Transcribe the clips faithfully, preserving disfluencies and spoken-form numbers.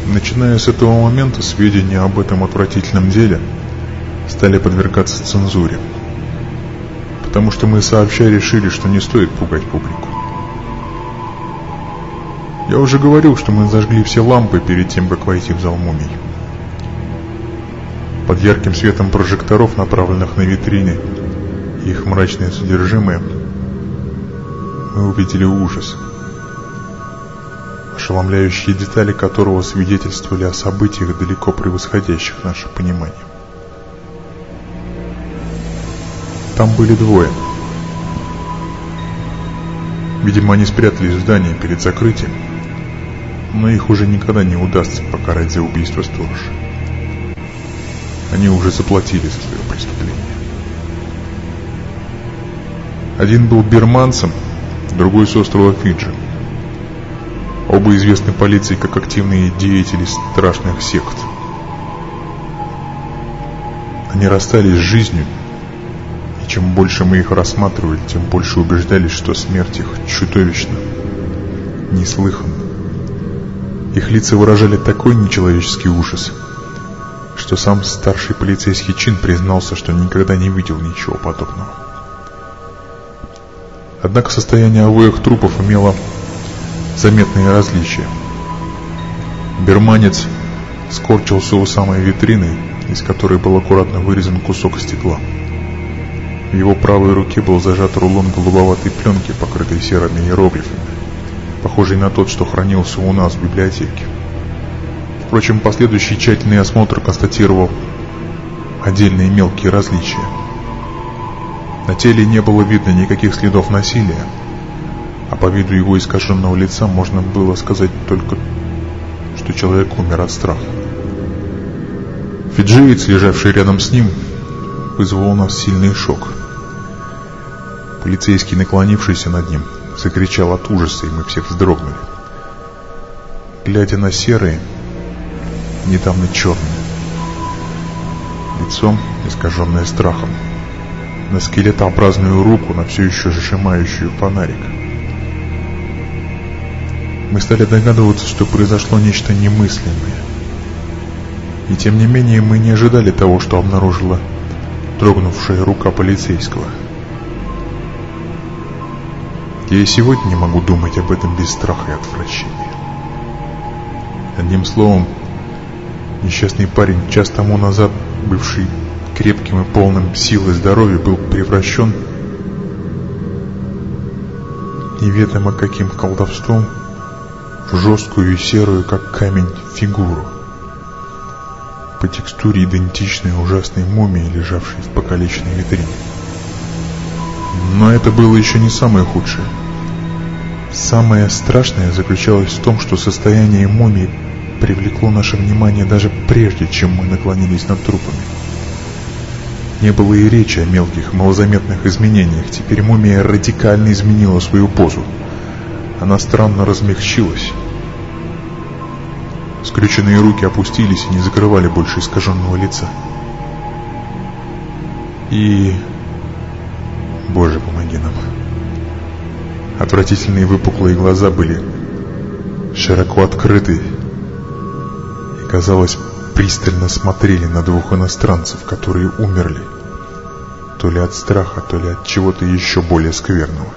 Начиная с этого момента, сведения об этом отвратительном деле стали подвергаться цензуре, потому что мы сообща решили, что не стоит пугать публику. Я уже говорил, что мы зажгли все лампы перед тем, как войти в зал мумий. Под ярким светом прожекторов, направленных на витрины и их мрачное содержимое, мы увидели ужас, ошеломляющие детали которого свидетельствовали о событиях, далеко превосходящих наше понимание. Там были двое. Видимо, они спрятались в здании перед закрытием, но их уже никогда не удастся покарать за убийство сторожа. Они уже заплатили за свое преступление. Один был бирманцем, другой с острова Фиджи. Оба известны полиции как активные деятели страшных сект. Они расстались с жизнью, и чем больше мы их рассматривали, тем больше убеждались, что смерть их чудовищна, неслыханна. Их лица выражали такой нечеловеческий ужас, что сам старший полицейский чин признался, что никогда не видел ничего подобного. Однако состояние обоих трупов имело заметные различия. Бирманец скорчился у самой витрины, из которой был аккуратно вырезан кусок стекла. В его правой руке был зажат рулон голубоватой пленки, покрытой серыми иероглифами, похожий на тот, что хранился у нас в библиотеке. Впрочем, последующий тщательный осмотр констатировал отдельные мелкие различия. На теле не было видно никаких следов насилия, а по виду его искаженного лица можно было сказать только, что человек умер от страха. Фиджиец, лежавший рядом с ним, вызвал у нас сильный шок. Полицейский, наклонившийся над ним, закричал от ужаса, и мы все вздрогнули. Глядя на серые, недавно черное лицо, искаженное страхом, на скелетообразную руку, на все еще сжимающую фонарик, мы стали догадываться, что произошло нечто немыслимое. И тем не менее мы не ожидали того, что обнаружила дрогнувшая рука полицейского. Я и сегодня не могу думать об этом без страха и отвращения. Одним словом, несчастный парень, час тому назад бывший крепким и полным сил и здоровья, был превращен неведомо каким колдовством в жесткую и серую, как камень, фигуру, по текстуре идентичной ужасной мумии, лежавшей в покалеченной витрине. Но это было еще не самое худшее. Самое страшное заключалось в том, что состояние мумии привлекло наше внимание даже прежде, чем мы наклонились над трупами. Не было и речи о мелких, малозаметных изменениях. Теперь мумия радикально изменила свою позу. Она странно размягчилась. Скрюченные руки опустились и не закрывали больше искаженного лица. И... Боже, помоги нам. Отвратительные выпуклые глаза были широко открыты и, казалось, пристально смотрели на двух иностранцев, которые умерли, то ли от страха, то ли от чего-то еще более скверного.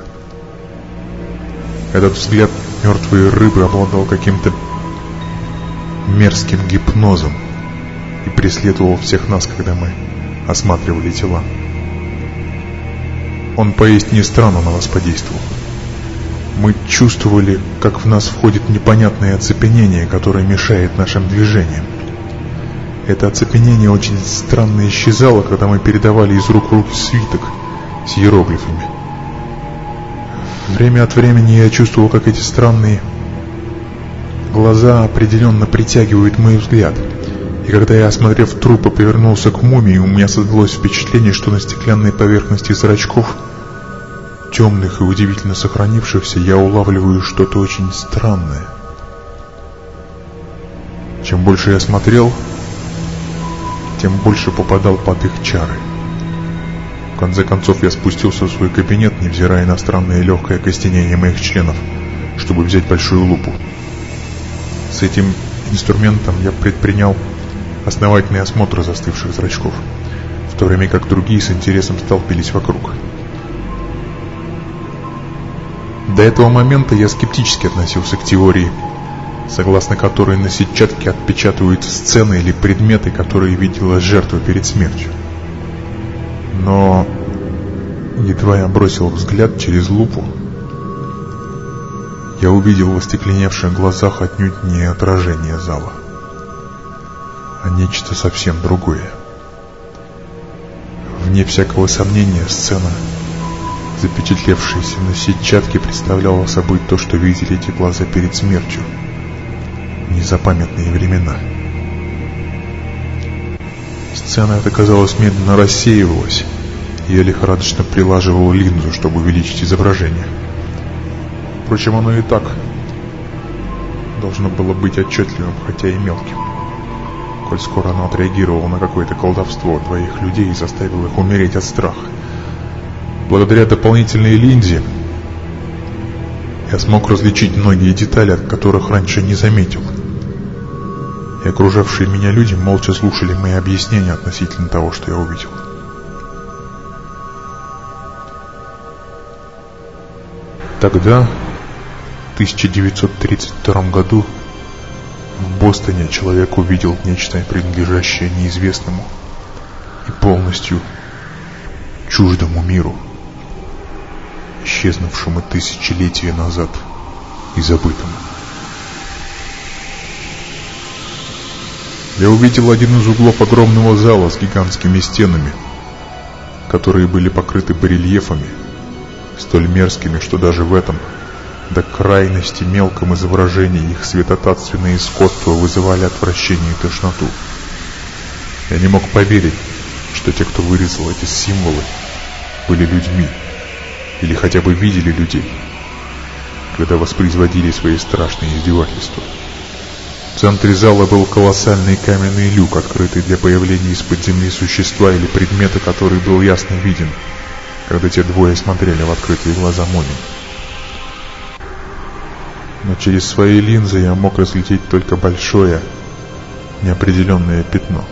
Этот взгляд мертвой рыбы обладал каким-то мерзким гипнозом и преследовал всех нас, когда мы осматривали тела. Он поистине странно на нас подействовал. Мы чувствовали, как в нас входит непонятное оцепенение, которое мешает нашим движениям. Это оцепенение очень странно исчезало, когда мы передавали из рук в руки свиток с иероглифами. Время от времени я чувствовал, как эти странные глаза определенно притягивают мой взгляд. И когда я, осмотрев трупы, повернулся к мумии, у меня создалось впечатление, что на стеклянной поверхности зрачков, темных и удивительно сохранившихся, я улавливаю что-то очень странное. Чем больше я смотрел, тем больше попадал под их чары. В конце концов я спустился в свой кабинет, невзирая на странное легкое окостенение моих членов, чтобы взять большую лупу. С этим инструментом, я предпринял основательный осмотр застывших зрачков, в то время как другие с интересом столпились вокруг. До этого момента я скептически относился к теории, согласно которой на сетчатке отпечатываются сцены или предметы, которые видела жертва перед смертью. Но едва я бросил взгляд через лупу, я увидел в остекленевших глазах отнюдь не отражение зала, а нечто совсем другое. Вне всякого сомнения, сцена, запечатлевшаяся на сетчатке, представляла собой то, что видели эти глаза перед смертью в незапамятные времена. Сцена эта, казалось, медленно рассеивалась, и я лихорадочно прилаживал линзу, чтобы увеличить изображение. Впрочем, оно и так должно было быть отчетливым, хотя и мелким, коль скоро оно отреагировало на какое-то колдовство двоих людей и заставило их умереть от страха. Благодаря дополнительной линзе я смог различить многие детали, от которых раньше не заметил, и окружавшие меня люди молча слушали мои объяснения относительно того, что я увидел. Тогда, в тысяча девятьсот тридцать втором году, в Бостоне человек увидел нечто, принадлежащее неизвестному и полностью чуждому миру, исчезнувшему тысячелетия назад и забытому. Я увидел один из углов огромного зала с гигантскими стенами, которые были покрыты барельефами, столь мерзкими, что даже в этом до крайности мелком изображении их святотатственное искусство вызывали отвращение и тошноту. Я не мог поверить, что те, кто вырезал эти символы, были людьми, или хотя бы видели людей, когда воспроизводили свои страшные издевательства. В центре зала был колоссальный каменный люк, открытый для появления из-под земли существа или предмета, который был ясно виден, когда те двое смотрели в открытые глаза мумии. Но через свои линзы я мог разглядеть только большое, неопределенное пятно.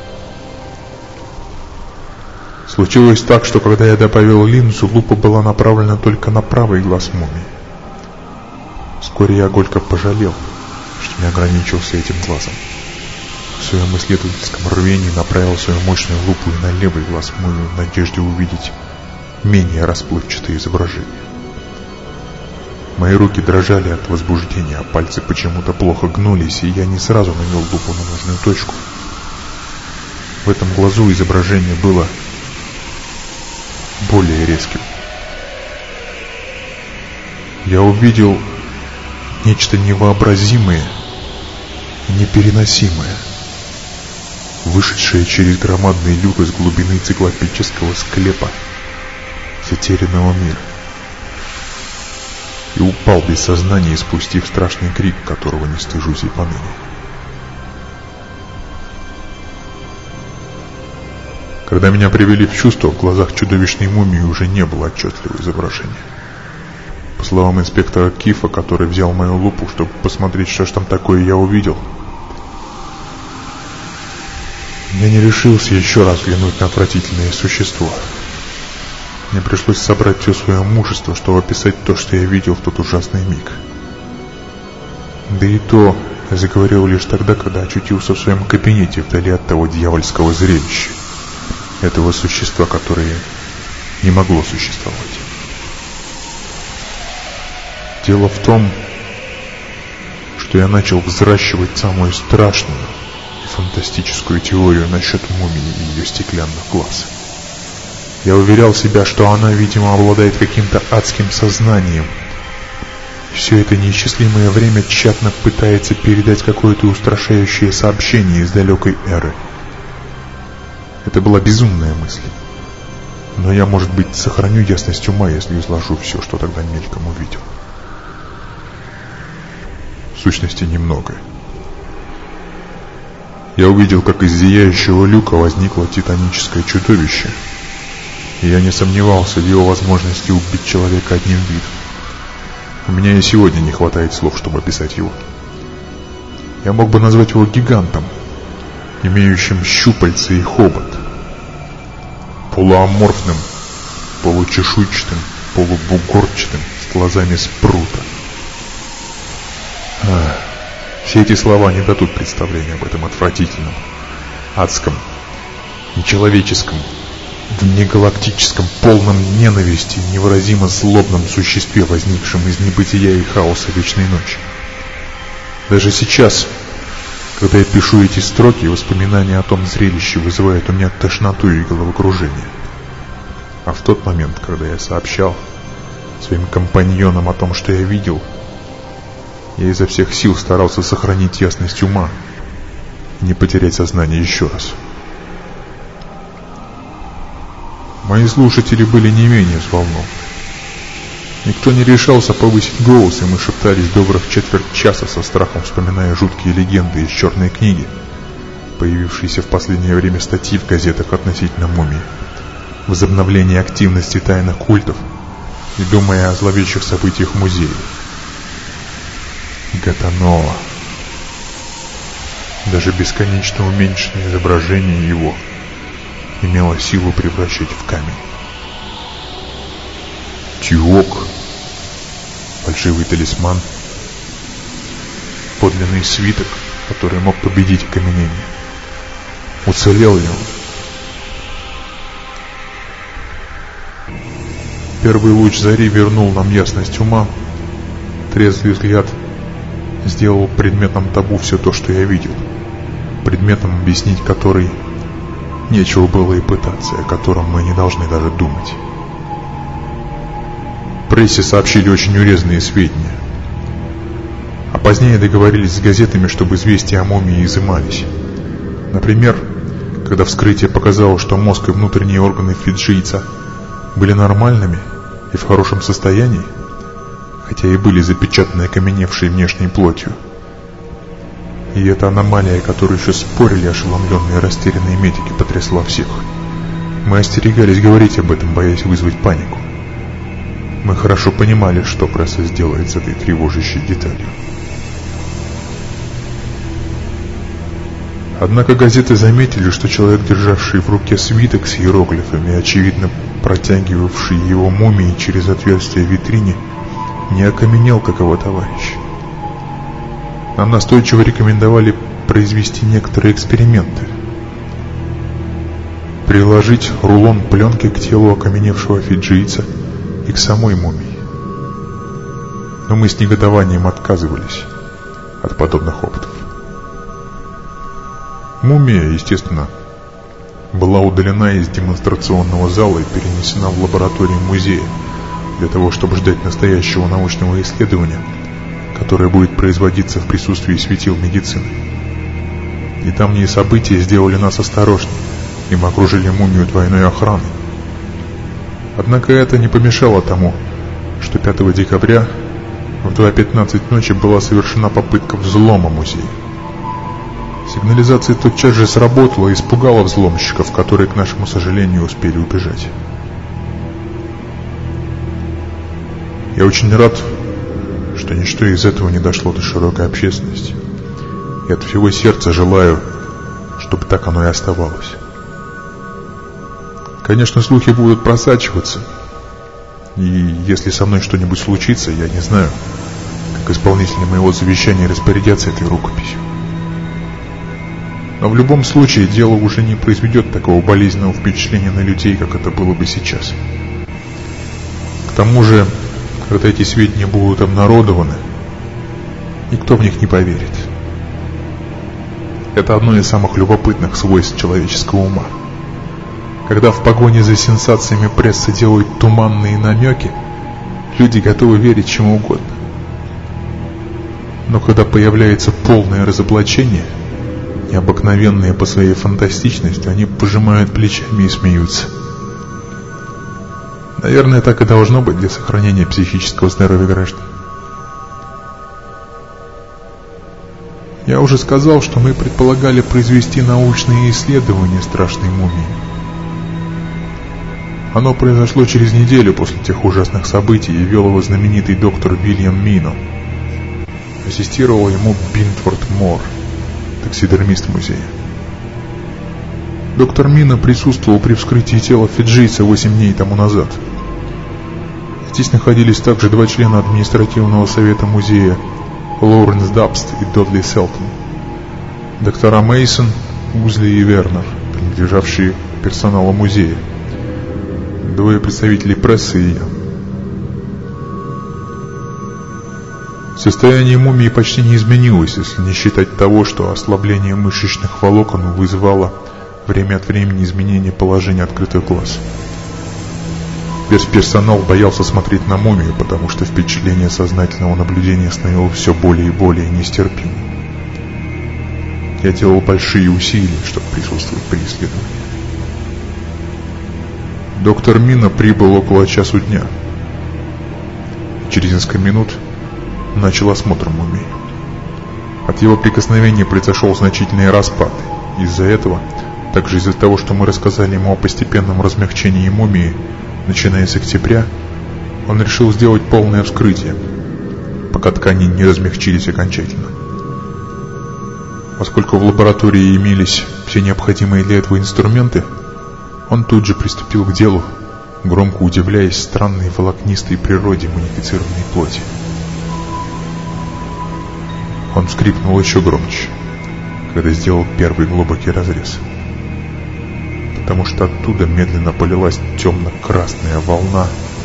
Случилось так, что когда я добавил линзу, лупа была направлена только на правый глаз мумии. Вскоре я горько пожалел, что не ограничился этим глазом. В своем исследовательском рвении направил свою мощную лупу и на левый глаз мумии в надежде увидеть менее расплывчатые изображения. Мои руки дрожали от возбуждения, а пальцы почему-то плохо гнулись, и я не сразу навел лупу на нужную точку. В этом глазу изображение было более резким. Я увидел нечто невообразимое и непереносимое, вышедшее через громадный люк из глубины циклопического склепа затерянного мира, и упал без сознания, испустив страшный крик, которого не стыжусь и поныне. Когда меня привели в чувство, в глазах чудовищной мумии уже не было отчетливого изображения. По словам инспектора Кифа, который взял мою лупу, чтобы посмотреть, что ж там такое я увидел, я не решился еще раз взглянуть на отвратительное существо. Мне пришлось собрать все свое мужество, чтобы описать то, что я видел в тот ужасный миг. Да и то я заговорил лишь тогда, когда очутился в своем кабинете вдали от того дьявольского зрелища, этого существа, которое не могло существовать. Дело в том, что я начал взращивать самую страшную и фантастическую теорию насчет мумии и ее стеклянных глаз. Я уверял себя, что она, видимо, обладает каким-то адским сознанием. Все это неисчислимое время тщетно пытается передать какое-то устрашающее сообщение из далекой эры. Это была безумная мысль. Но я, может быть, сохраню ясность ума, если изложу все, что тогда мельком увидел. В сущности, немного. Я увидел, как из зияющего люка возникло титаническое чудовище, и я не сомневался в его возможности убить человека одним видом. У меня и сегодня не хватает слов, чтобы описать его. Я мог бы назвать его гигантом, имеющим щупальца и хобот, полуаморфным, получешуйчатым, полубугорчатым, с глазами спрута. А, все эти слова не дадут представления об этом отвратительном, адском, нечеловеческом, внегалактическом, полном ненависти, невыразимо злобном существе, возникшем из небытия и хаоса вечной ночи. Даже сейчас, когда я пишу эти строки, воспоминания о том зрелище вызывают у меня тошноту и головокружение. А в тот момент, когда я сообщал своим компаньонам о том, что я видел, я изо всех сил старался сохранить ясность ума и не потерять сознание еще раз. Мои слушатели были не менее взволнованы. Никто не решался повысить голос, и мы шептались добрых четверть часа со страхом, вспоминая жуткие легенды из черной книги, появившиеся в последнее время статьи в газетах относительно мумии, возобновление активности тайных культов и думая о зловещих событиях музея. Гатаноа. Даже бесконечно уменьшенное изображение его имело силу превращать в камень. Тиок, фальшивый талисман, подлинный свиток, который мог победить окаменение. Уцелел ли он? Первый луч зари вернул нам ясность ума. Трезвый взгляд сделал предметом табу все то, что я видел, предметом, объяснить который нечего было и пытаться, о котором мы не должны даже думать. В прессе сообщили очень урезанные сведения, а позднее договорились с газетами, чтобы известия о мумии изымались. Например, когда вскрытие показало, что мозг и внутренние органы фиджийца были нормальными и в хорошем состоянии, хотя и были запечатаны окаменевшей внешней плотью. И эта аномалия, которую еще спорили ошеломленные и растерянные медики, потрясла всех. Мы остерегались говорить об этом, боясь вызвать панику. Мы хорошо понимали, что пресса сделает с этой тревожащей деталью. Однако газеты заметили, что человек, державший в руке свиток с иероглифами, очевидно протягивавший его мумии через отверстие в витрине, не окаменел, как его товарищ. Нам настойчиво рекомендовали произвести некоторые эксперименты. Приложить рулон пленки к телу окаменевшего фиджийца и к самой мумии. Но мы с негодованием отказывались от подобных опытов. Мумия, естественно, была удалена из демонстрационного зала и перенесена в лабораторию музея для того, чтобы ждать настоящего научного исследования, которое будет производиться в присутствии светил медицины. Недавние события сделали нас осторожнее, и мы окружили мумию двойной охраной. Однако это не помешало тому, что пятого декабря в два пятнадцать ночи была совершена попытка взлома музея. Сигнализация тотчас же сработала и испугала взломщиков, которые, к нашему сожалению, успели убежать. Я очень рад, что ничто из этого не дошло до широкой общественности. И от всего сердца желаю, чтобы так оно и оставалось. Конечно, слухи будут просачиваться, и если со мной что-нибудь случится, я не знаю, как исполнители моего завещания распорядятся этой рукописью. Но в любом случае дело уже не произведет такого болезненного впечатления на людей, как это было бы сейчас. К тому же, когда эти сведения будут обнародованы, никто в них не поверит. Это одно из самых любопытных свойств человеческого ума. Когда в погоне за сенсациями пресса делает туманные намеки, люди готовы верить чему угодно. Но когда появляется полное разоблачение, необыкновенные по своей фантастичности, они пожимают плечами и смеются. Наверное, так и должно быть для сохранения психического здоровья граждан. Я уже сказал, что мы предполагали произвести научные исследования страшной мумии. Оно произошло через неделю после тех ужасных событий, и вел его знаменитый доктор Вильям Мино. Ассистировал ему Бинтфорд Мор, таксидермист музея. Доктор Мина присутствовал при вскрытии тела фиджийца восемь дней тому назад. Здесь находились также два члена административного совета музея, Лоуренс Дабст и Додли Селтон, доктора Мейсон, Узли и Вернер, принадлежавшие персоналу музея, двое представителей прессы и я. Состояние мумии почти не изменилось, если не считать того, что ослабление мышечных волокон вызывало время от времени изменение положения открытых глаз. Весь персонал боялся смотреть на мумию, потому что впечатление сознательного наблюдения становилось все более и более нестерпимым. Я делал большие усилия, чтобы присутствовать при исследовании. Доктор Мина прибыл около часу дня. Через несколько минут начал осмотр мумии. От его прикосновения произошел значительный распад. Из-за этого, также из-за того, что мы рассказали ему о постепенном размягчении мумии, начиная с октября, он решил сделать полное вскрытие, пока ткани не размягчились окончательно. Поскольку в лаборатории имелись все необходимые для этого инструменты, он тут же приступил к делу, громко удивляясь странной волокнистой природе мумифицированной плоти. Он вскрикнул еще громче, когда сделал первый глубокий разрез, потому что оттуда медленно полилась темно-красная волна,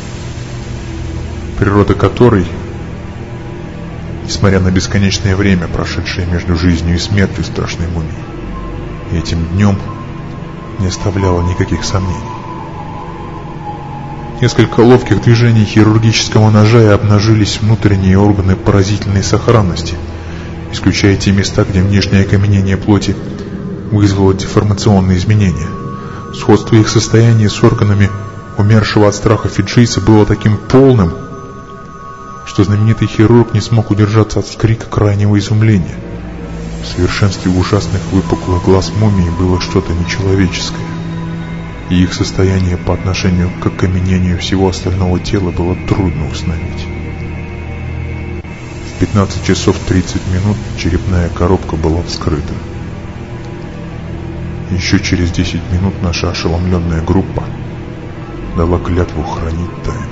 природа которой, несмотря на бесконечное время, прошедшее между жизнью и смертью страшной мумии, этим днем не оставляла никаких сомнений. Несколько ловких движений хирургического ножа и обнажились внутренние органы поразительной сохранности, исключая те места, где внешнее окаменение плоти вызвало деформационные изменения. Сходство их состояния с органами умершего от страха фиджийца было таким полным, что знаменитый хирург не смог удержаться от крика крайнего изумления. В совершенстве ужасных выпуклых глаз мумии было что-то нечеловеческое, и их состояние по отношению к окаменению всего остального тела было трудно установить. В пятнадцать часов тридцать минут черепная коробка была вскрыта. Еще через десять минут наша ошеломленная группа дала клятву хранить тайну.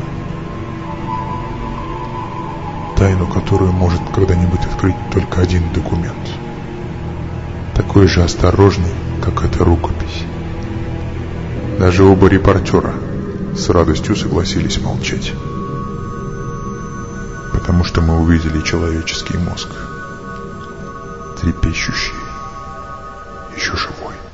Тайну, которую может когда-нибудь открыть только один документ, такой же осторожный, как эта рукопись. Даже оба репортера с радостью согласились молчать, потому что мы увидели человеческий мозг, трепещущий, еще живой.